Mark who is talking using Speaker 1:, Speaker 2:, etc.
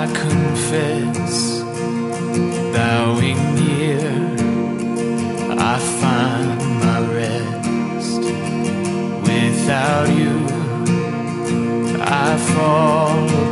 Speaker 1: confess, bowing near, I find my rest. Without you, I fall